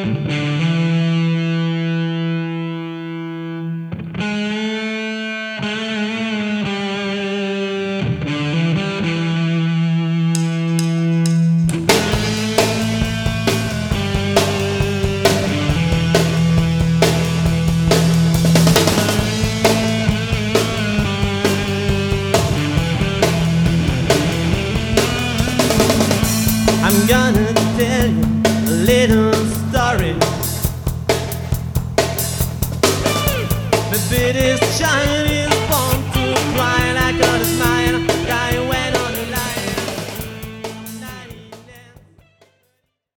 I'm gonna tell you a little story. Maybe this Chinese